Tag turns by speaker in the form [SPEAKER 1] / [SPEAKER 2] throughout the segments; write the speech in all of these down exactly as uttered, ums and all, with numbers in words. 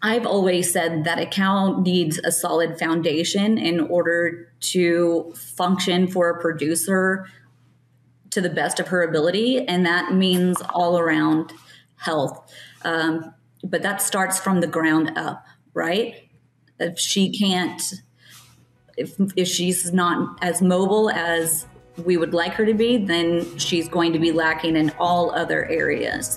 [SPEAKER 1] I've always said that a cow needs a solid foundation in order to function for a producer to the best of her ability, and that means all around health. Um, but that starts from the ground up, right? If she can't, if, if she's not as mobile as we would like her to be, then she's going to be lacking in all other areas.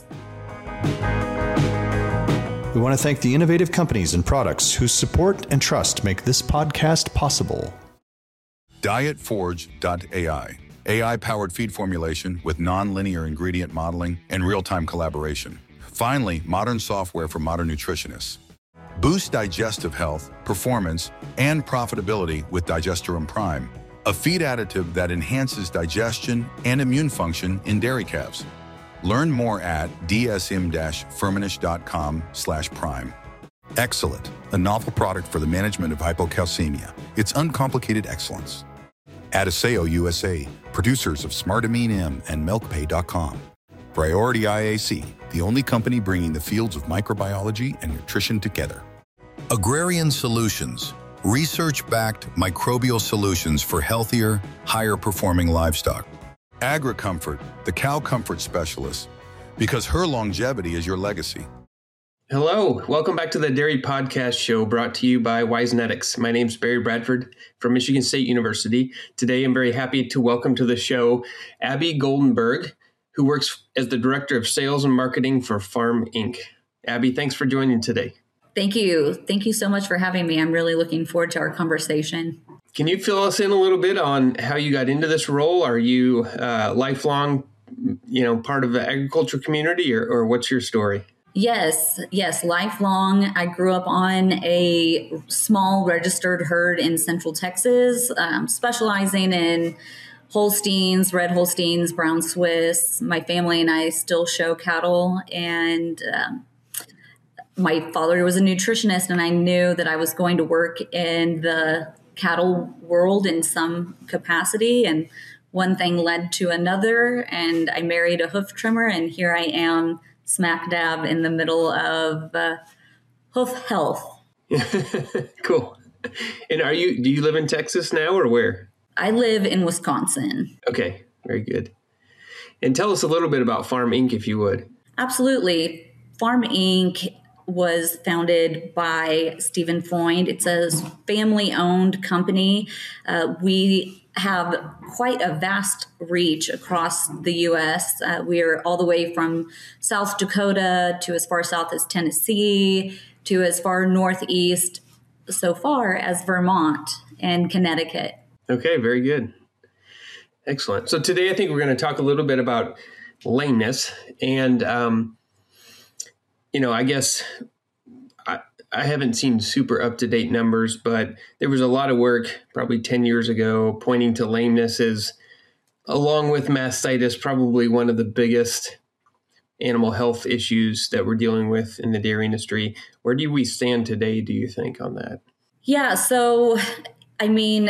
[SPEAKER 2] We want to thank the innovative companies and products whose support and trust make this podcast possible.
[SPEAKER 3] diet forge dot A I, A I-powered feed formulation with non-linear ingredient modeling and real-time collaboration. Finally, modern software for modern nutritionists. Boost digestive health, performance, and profitability with Digesterum Prime, a feed additive that enhances digestion and immune function in dairy calves. Learn more at d s m dash firmenich dot com slash prime. Excellent, a novel product for the management of hypocalcemia. It's uncomplicated excellence. Adiseo U S A, producers of Smartamine M and milkpay dot com. Priority I A C, the only company bringing the fields of microbiology and nutrition together. Agrarian Solutions, research-backed microbial solutions for healthier, higher-performing livestock. AgriComfort, the cow comfort specialist, because her longevity is your legacy.
[SPEAKER 4] Hello, welcome back to the Dairy Podcast Show brought to you by Wisenetics. My name is Barry Bradford from Michigan State University. Today, I'm very happy to welcome to the show Abby Goldenberg, who works as the Director of Sales and Marketing for Farm Incorporated. Abby, thanks for joining today.
[SPEAKER 1] Thank you. Thank you so much for having me. I'm really looking forward to our conversation.
[SPEAKER 4] Can you fill us in a little bit on how you got into this role? Are you a lifelong, you know, part of the agriculture community, or, or what's your story?
[SPEAKER 1] Yes, yes, lifelong. I grew up on a small registered herd in Central Texas, um, specializing in Holsteins, red Holsteins, brown Swiss. My family and I still show cattle, and um, my father was a nutritionist, and I knew that I was going to work in the cattle world in some capacity, and one thing led to another, and I married a hoof trimmer, and here I am smack dab in the middle of uh, hoof health.
[SPEAKER 4] Cool. And are you, do you live in Texas now, or where?
[SPEAKER 1] I live in Wisconsin.
[SPEAKER 4] Okay, very good. And tell us a little bit about Farm Incorporated, if you would.
[SPEAKER 1] Absolutely. Farm Incorporated was founded by Stephen Freund. It's a family-owned company. Uh, we have quite a vast reach across the U S. Uh, we're all the way from South Dakota to as far south as Tennessee to as far northeast so far as Vermont and Connecticut.
[SPEAKER 4] Okay, very good. Excellent. So today I think we're going to talk a little bit about lameness. And, um, you know, I guess I, I haven't seen super up-to-date numbers, but there was a lot of work probably ten years ago pointing to lameness as, along with mastitis, probably one of the biggest animal health issues that we're dealing with in the dairy industry. Where do we stand today, do you think, on that?
[SPEAKER 1] Yeah, so, I mean,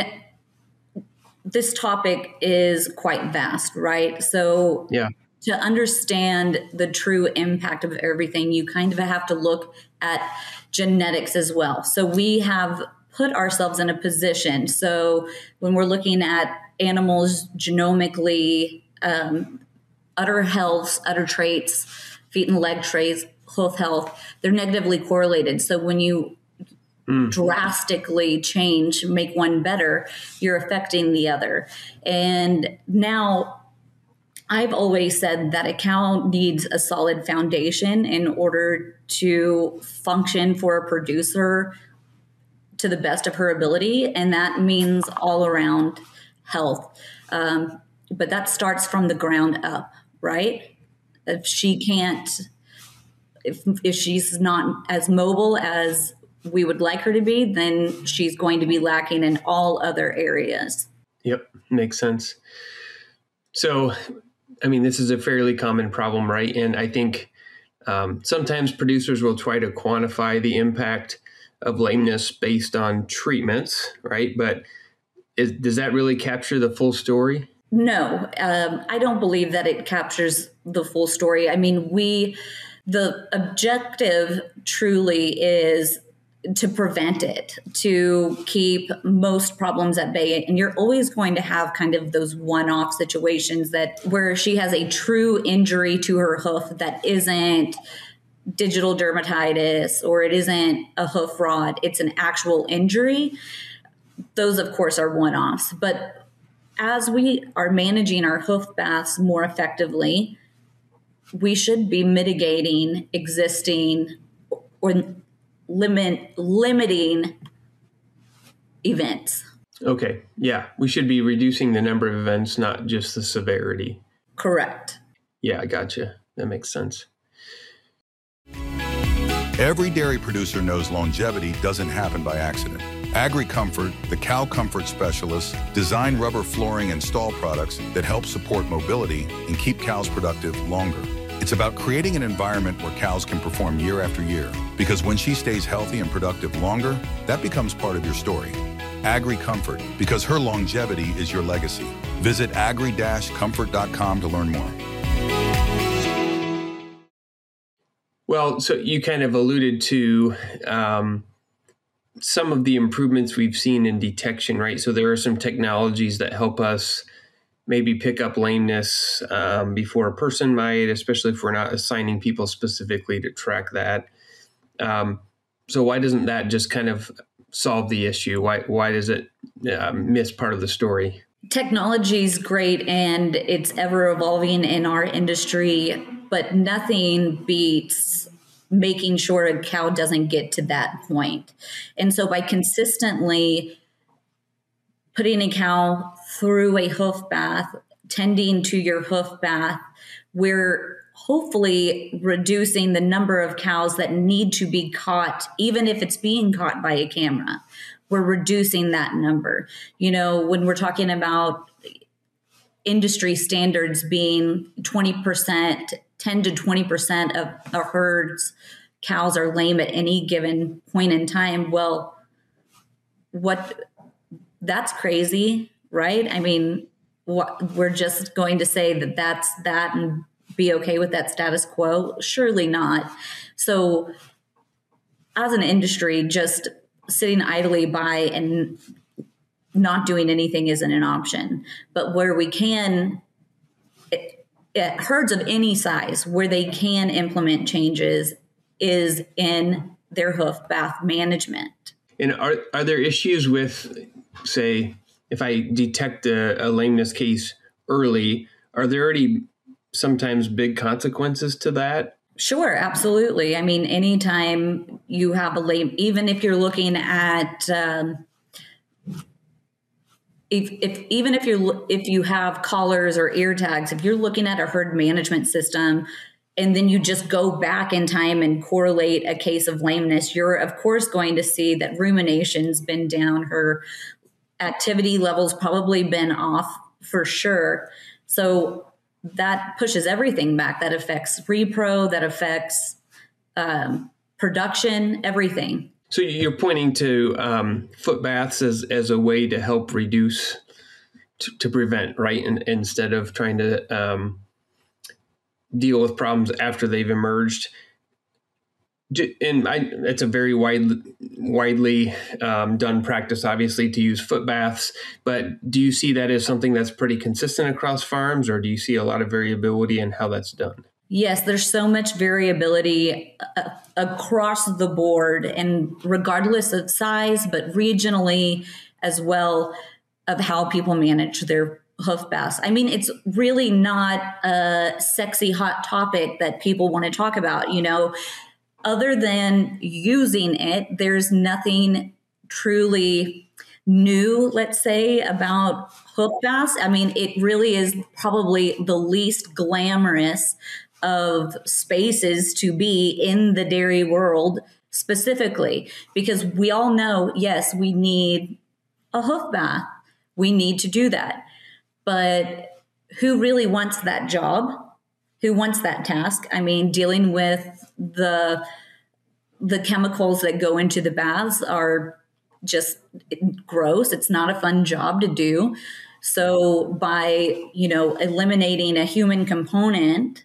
[SPEAKER 1] this topic is quite vast, right? So
[SPEAKER 4] yeah.
[SPEAKER 1] To understand the true impact of everything, you kind of have to look at genetics as well. So we have put ourselves in a position. So when we're looking at animals genomically, um, udder health, udder traits, feet and leg traits, hoof health, they're negatively correlated. So when you mm. drastically change, make one better, you're affecting the other. And now, I've always said that a cow needs a solid foundation in order to function for a producer to the best of her ability, and that means all around health. Um, but that starts from the ground up, right? If she can't, if, if she's not as mobile as we would like her to be, then she's going to be lacking in all other areas.
[SPEAKER 4] Yep, makes sense. So, I mean, this is a fairly common problem, right? And I think um, sometimes producers will try to quantify the impact of lameness based on treatments, right? But is, does that really capture the full story?
[SPEAKER 1] No, um, I don't believe that it captures the full story. I mean, we the objective truly is to prevent it, to keep most problems at bay. And you're always going to have kind of those one-off situations that where she has a true injury to her hoof that isn't digital dermatitis or it isn't a hoof rot, it's an actual injury. Those, of course, are one-offs. But as we are managing our hoof baths more effectively, we should be mitigating existing or limit limiting events.
[SPEAKER 4] Okay. Yeah. We should be reducing the number of events, not just the severity.
[SPEAKER 1] Correct.
[SPEAKER 4] Yeah, I gotcha. That makes sense.
[SPEAKER 3] Every dairy producer knows longevity doesn't happen by accident. AgriComfort, the cow comfort specialists, design rubber flooring and stall products that help support mobility and keep cows productive longer. It's about creating an environment where cows can perform year after year, because when she stays healthy and productive longer, that becomes part of your story. AgriComfort, because her longevity is your legacy. Visit agri dash comfort dot com to learn more.
[SPEAKER 4] Well, so you kind of alluded to um, some of the improvements we've seen in detection, right? So there are some technologies that help us maybe pick up lameness um, before a person might, especially if we're not assigning people specifically to track that. Um, so why doesn't that just kind of solve the issue? Why why does it uh, miss part of the story?
[SPEAKER 1] Technology is great and it's ever evolving in our industry, but nothing beats making sure a cow doesn't get to that point. And so by consistently putting a cow through a hoof bath, tending to your hoof bath, we're hopefully reducing the number of cows that need to be caught, even if it's being caught by a camera. We're reducing that number. You know, when we're talking about industry standards being twenty percent, ten to twenty percent of a herd's cows are lame at any given point in time. Well, what that's crazy, right? I mean, what, we're just going to say that that's that and be okay with that status quo? Surely not. So as an industry, just sitting idly by and not doing anything isn't an option. But where we can, it, it, herds of any size, where they can implement changes is in their hoof bath management.
[SPEAKER 4] And are are there issues with, say, if I detect a, a lameness case early, are there already sometimes big consequences to that?
[SPEAKER 1] Sure, absolutely. I mean, anytime you have a lame, even if you're looking at, um, if, if even if you're if you have collars or ear tags, if you're looking at a herd management system, and then you just go back in time and correlate a case of lameness, you're of course going to see that rumination's been down, her activity levels probably been off for sure. So that pushes everything back. That affects repro, that affects um, production, everything.
[SPEAKER 4] So you're pointing to um, foot baths as, as a way to help reduce, to, to prevent, right? And instead of trying to um, deal with problems after they've emerged. And I, it's a very wide, widely um, done practice, obviously, to use foot baths. But do you see that as something that's pretty consistent across farms, or do you see a lot of variability in how that's done?
[SPEAKER 1] Yes, there's so much variability uh, across the board, and regardless of size, but regionally as well, of how people manage their hoof baths. I mean, it's really not a sexy, hot topic that people want to talk about, you know. Other than using it, there's nothing truly new, let's say, about hoof baths. I mean, it really is probably the least glamorous of spaces to be in the dairy world specifically, because we all know, yes, we need a hoof bath. We need to do that. But who really wants that job? Who wants that task? I mean, dealing with the the chemicals that go into the baths are just gross. It's not a fun job to do. So by, you know, eliminating a human component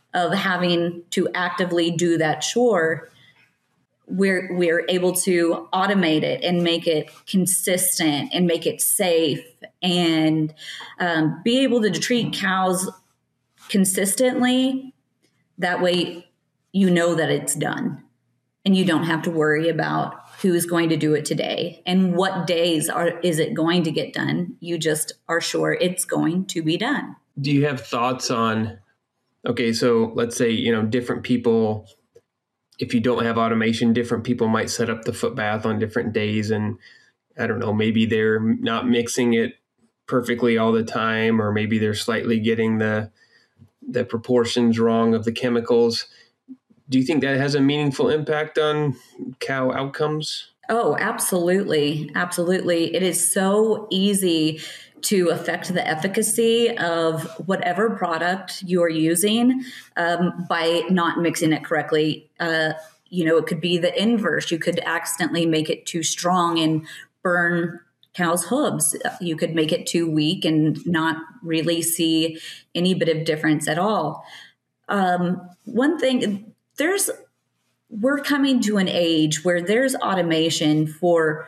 [SPEAKER 1] of having to actively do that chore, we're we're able to automate it and make it consistent and make it safe, and um, be able to treat cows consistently. That way, you know that it's done, and you don't have to worry about who is going to do it today and what days are is it going to get done. You just are sure it's going to be done.
[SPEAKER 4] Do you have thoughts on, okay, so let's say, you know, different people, if you don't have automation, different people might set up the foot bath on different days. And I don't know, maybe they're not mixing it perfectly all the time, or maybe they're slightly getting the the proportions wrong of the chemicals. Do you think that has a meaningful impact on cow outcomes?
[SPEAKER 1] Oh, absolutely. Absolutely. It is so easy to affect the efficacy of whatever product you're using um, by not mixing it correctly. Uh, you know, it could be the inverse. You could accidentally make it too strong and burn cows' hooves. You could make it too weak and not really see any bit of difference at all. Um, one thing, there's, we're coming to an age where there's automation for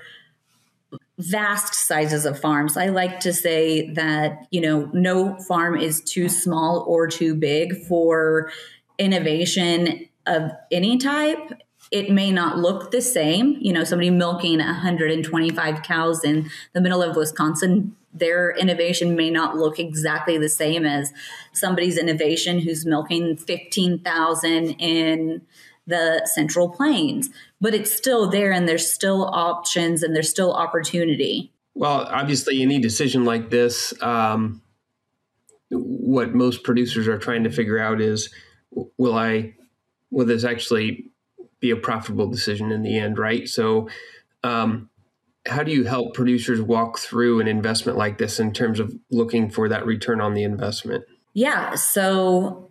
[SPEAKER 1] vast sizes of farms. I like to say that, you know, no farm is too small or too big for innovation of any type. It may not look the same. You know, somebody milking one hundred twenty-five cows in the middle of Wisconsin, their innovation may not look exactly the same as somebody's innovation who's milking fifteen thousand in the Central Plains, but it's still there, and there's still options and there's still opportunity.
[SPEAKER 4] Well, obviously, any decision like this, um, what most producers are trying to figure out is, will I, will this actually be a profitable decision in the end, right? So um, how do you help producers walk through an investment like this in terms of looking for that return on the investment?
[SPEAKER 1] Yeah, so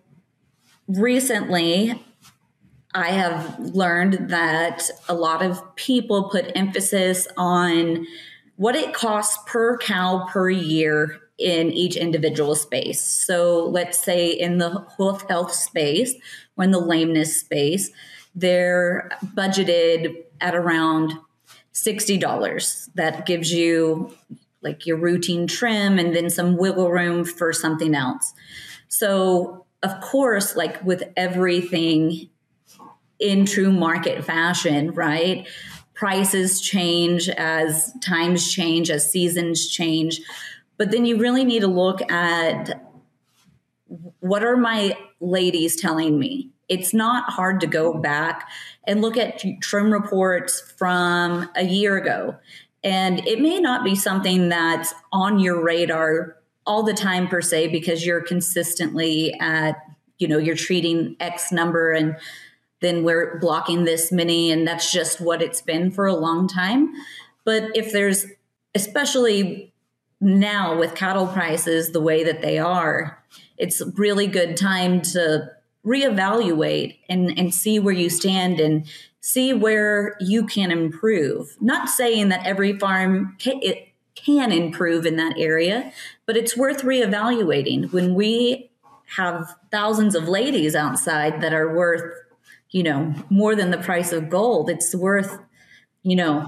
[SPEAKER 1] recently I have learned that a lot of people put emphasis on what it costs per cow per year in each individual space. So let's say in the hoof health space or in the lameness space, they're budgeted at around sixty dollars. That gives you like your routine trim and then some wiggle room for something else. So of course, like with everything in true market fashion, right? Prices change as times change, as seasons change. But then you really need to look at, what are my ladies telling me? It's not hard to go back and look at trim reports from a year ago. And it may not be something that's on your radar all the time per se, because you're consistently at, you know, you're treating X number and then we're blocking this many, and that's just what it's been for a long time. But if there's, especially now with cattle prices the way that they are, it's a really good time to reevaluate and, and see where you stand and see where you can improve. Not saying that every farm can, it can improve in that area, but it's worth reevaluating. When we have thousands of ladies outside that are worth, you know, more than the price of gold, it's worth, you know,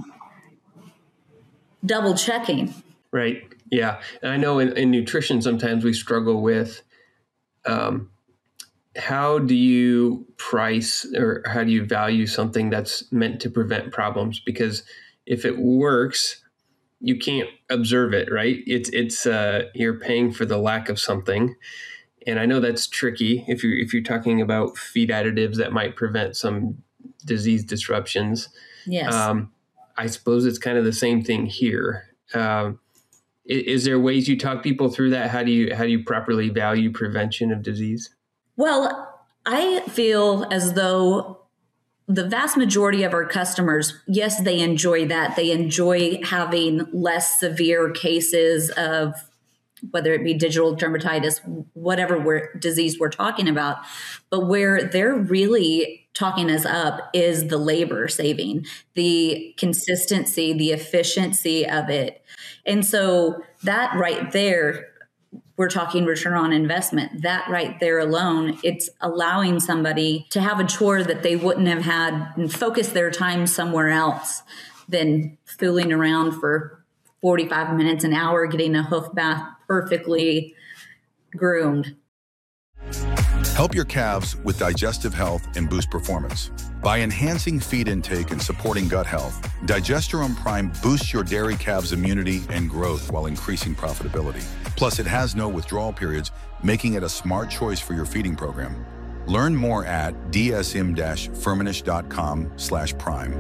[SPEAKER 1] double checking.
[SPEAKER 4] Right. Yeah. And I know in, in nutrition, sometimes we struggle with, um, how do you price or how do you value something that's meant to prevent problems? Because if it works, you can't observe it, right? It's, it's, uh, you're paying for the lack of something. And I know that's tricky if you're, if you're talking about feed additives that might prevent some disease disruptions.
[SPEAKER 1] Yes.
[SPEAKER 4] Um, I suppose it's kind of the same thing here. Um, is, is there ways you talk people through that? How do you, how do you properly value prevention of disease?
[SPEAKER 1] Well, I feel as though the vast majority of our customers, yes, they enjoy that. They enjoy having less severe cases of whether it be digital dermatitis, whatever we're, disease we're talking about. But where they're really talking us up is the labor saving, the consistency, the efficiency of it. And so that right there, we're talking return on investment. That right there alone, it's allowing somebody to have a chore that they wouldn't have had and focus their time somewhere else than fooling around for forty-five minutes, an hour, getting a hoof bath perfectly groomed.
[SPEAKER 3] Help your calves with digestive health and boost performance. By enhancing feed intake and supporting gut health, Digesterone Prime boosts your dairy calves' immunity and growth while increasing profitability. Plus, it has no withdrawal periods, making it a smart choice for your feeding program. Learn more at dsm-firmenich.com slash prime.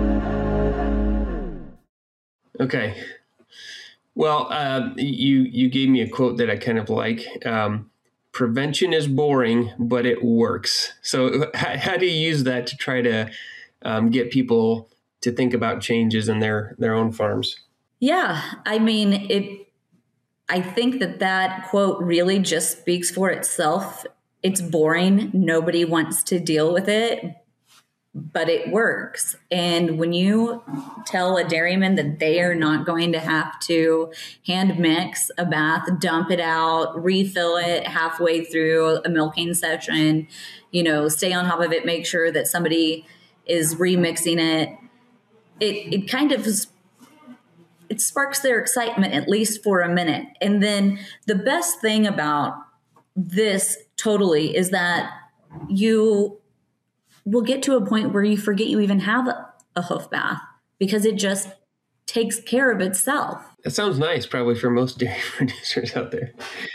[SPEAKER 4] Okay. Well, uh, you, you gave me a quote that I kind of like. Um, Prevention is boring, but it works. So how, how do you use that to try to um, get people to think about changes in their, their own farms?
[SPEAKER 1] Yeah, I mean, it. I think that that quote really just speaks for itself. It's boring. Nobody wants to deal with it, but it works. And when you tell a dairyman that they are not going to have to hand mix a bath, dump it out, refill it halfway through a milking session, you know, stay on top of it, make sure that somebody is remixing it, it, it kind of it sparks their excitement, at least for a minute. And then the best thing about this totally is that you will get to a point where you forget you even have a, a hoof bath because it just takes care of itself.
[SPEAKER 4] That sounds nice, probably for most dairy producers out there.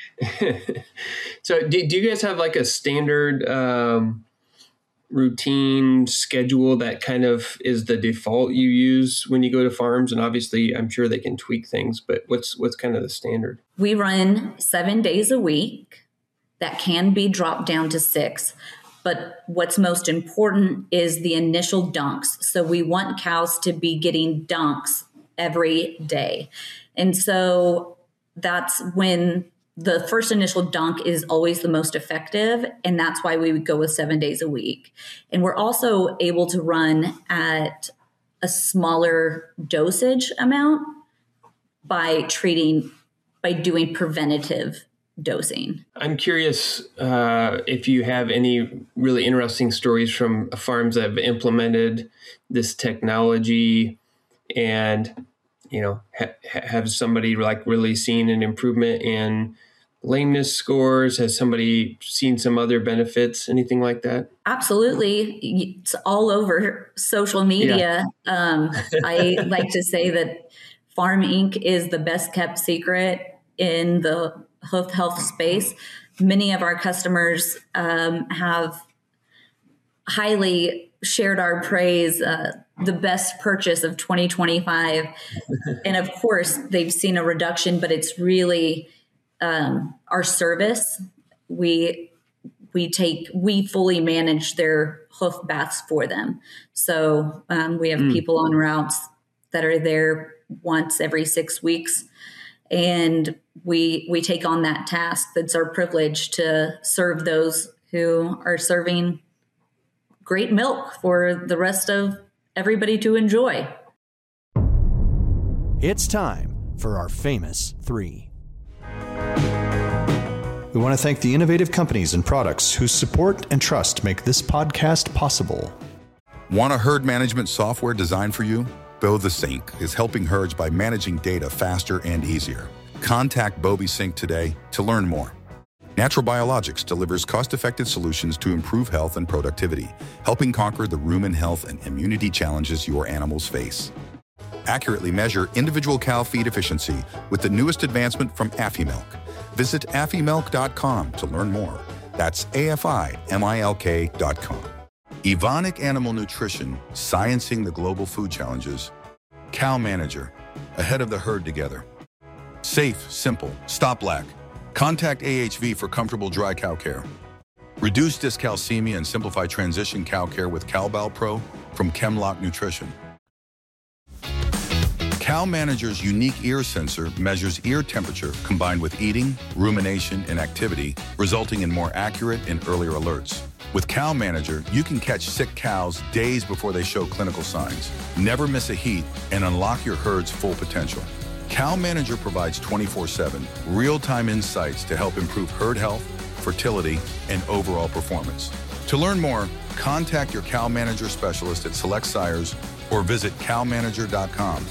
[SPEAKER 4] So do, do you guys have like a standard um, routine schedule that kind of is the default you use when you go to farms? And obviously, I'm sure they can tweak things, but what's what's kind of the standard?
[SPEAKER 1] We run seven days a week. That can be dropped down to six. But what's most important is the initial dunks. So we want cows to be getting dunks every day. And so that's when the first initial dunk is always the most effective. And that's why we would go with seven days a week. And we're also able to run at a smaller dosage amount by treating, by doing preventative dosing.
[SPEAKER 4] I'm curious uh, if you have any really interesting stories from farms that have implemented this technology and, you know, ha- have somebody like really seen an improvement in lameness scores? Has somebody seen some other benefits, anything like that?
[SPEAKER 1] Absolutely. It's all over social media. Yeah. Um, I like to say that Farm Incorporated is the best kept secret in the hoof health space. Many of our customers um, have highly shared our praise, uh, the best purchase of twenty twenty-five. And of course, they've seen a reduction, but it's really um, our service. We we take we fully manage their hoof baths for them. So um, we have mm. people on routes that are there once every six weeks. And we we take on that task. That's our privilege to serve those who are serving great milk for the rest of everybody to enjoy.
[SPEAKER 2] It's time for our famous three. We want to thank the innovative companies and products whose support and trust make this podcast possible.
[SPEAKER 3] Want a herd management software designed for you? BoBeSync is helping herds by managing data faster and easier. Contact BoBeSync today to learn more. Natural Biologics delivers cost-effective solutions to improve health and productivity, helping conquer the rumen health and immunity challenges your animals face. Accurately measure individual cow feed efficiency with the newest advancement from Afimilk. Visit afimilk dot com to learn more. That's A F I M I L K dot com. Evonik Animal Nutrition, sciencing the global food challenges. Cow Manager, ahead of the herd together. Safe, simple, stop lack. Contact A H V for comfortable dry cow care. Reduce dyscalcemia and simplify transition cow care with CowBal Pro from Chemlock Nutrition. Cow Manager's unique ear sensor measures ear temperature combined with eating, rumination, and activity, resulting in more accurate and earlier alerts. With Cow Manager, you can catch sick cows days before they show clinical signs. Never miss a heat and unlock your herd's full potential. Cow Manager provides twenty-four seven real-time insights to help improve herd health, fertility, and overall performance. To learn more, contact your Cow Manager specialist at Select Sires or visit cow manager dot com.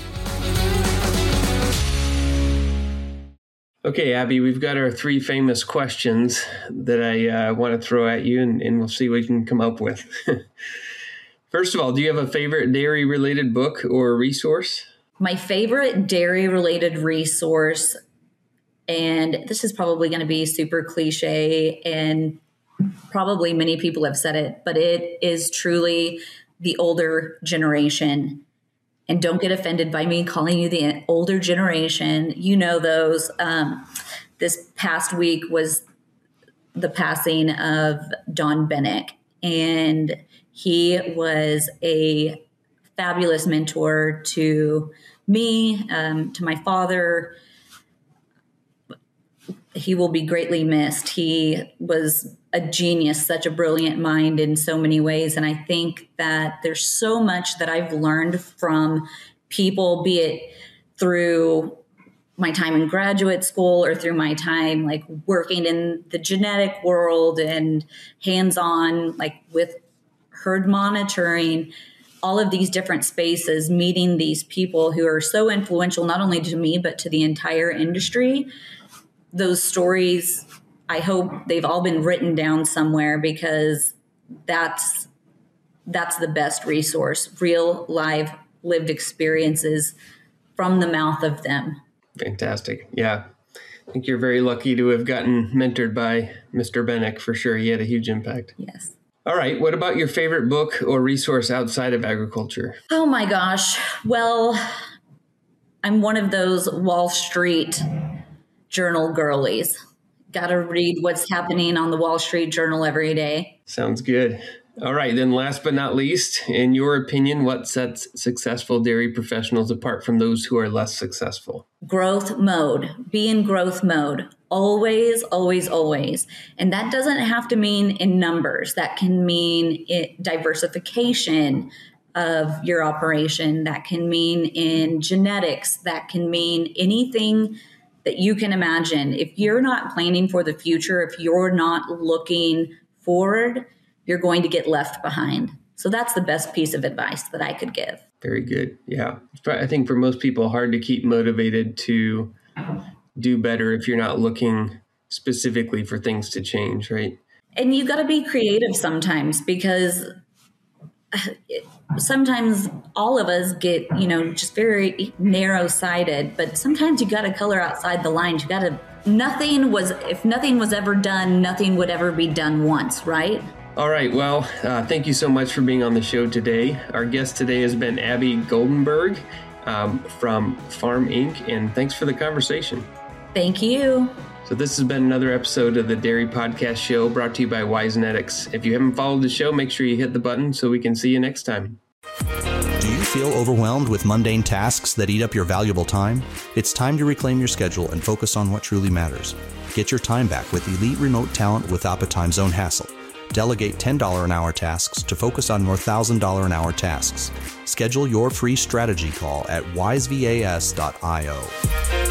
[SPEAKER 4] Okay, Abby, we've got our three famous questions that I uh, want to throw at you, and, and we'll see what we can come up with. First of all, do you have a favorite dairy-related book or resource?
[SPEAKER 1] My favorite dairy-related resource, and this is probably going to be super cliche, and probably many people have said it, but it is truly the older generation. And don't get offended by me calling you the older generation. You know those. Um, this past week was the passing of Don Bennick, and he was a fabulous mentor to me, um, to my father. He will be greatly missed. He was a genius, such a brilliant mind in so many ways. And I think that there's so much that I've learned from people, be it through my time in graduate school or through my time like working in the genetic world and hands-on, like with herd monitoring, all of these different spaces, meeting these people who are so influential, not only to me, but to the entire industry. Those stories, I hope they've all been written down somewhere, because that's that's the best resource, real, live, lived experiences from the mouth of them.
[SPEAKER 4] Fantastic. Yeah. I think you're very lucky to have gotten mentored by Mister Bennick, for sure. He had a huge impact.
[SPEAKER 1] Yes.
[SPEAKER 4] All right. What about your favorite book or resource outside of agriculture?
[SPEAKER 1] Oh my gosh. Well, I'm one of those Wall Street Journal girlies. Got to read what's happening on the Wall Street Journal every day.
[SPEAKER 4] Sounds good. All right. Then last but not least, in your opinion, what sets successful dairy professionals apart from those who are less successful?
[SPEAKER 1] Growth mode. Be in growth mode. Always, always, always. And that doesn't have to mean in numbers. That can mean it, diversification of your operation. That can mean in genetics. That can mean anything that you can imagine. If you're not planning for the future, if you're not looking forward, you're going to get left behind. So that's the best piece of advice that I could give.
[SPEAKER 4] Very good. Yeah. I think for most people, hard to keep motivated to do better if you're not looking specifically for things to change, right?
[SPEAKER 1] And you got to be creative sometimes, because sometimes all of us get, you know, just very narrow-sighted, but sometimes you got to color outside the lines. You got to, nothing was, if nothing was ever done, nothing would ever be done once, right?
[SPEAKER 4] All right. Well, uh, thank you so much for being on the show today. Our guest today has been Abby Goldenberg um, from Farm Incorporated, and thanks for the conversation.
[SPEAKER 1] Thank you.
[SPEAKER 4] So this has been another episode of the Dairy Podcast Show, brought to you by WiseNetics. If you haven't followed the show, make sure you hit the button so we can see you next time.
[SPEAKER 2] Do you feel overwhelmed with mundane tasks that eat up your valuable time? It's time to reclaim your schedule and focus on what truly matters. Get your time back with elite remote talent without a time zone hassle. Delegate ten dollars an hour tasks to focus on more one thousand dollars an hour tasks. Schedule your free strategy call at wise vas dot io.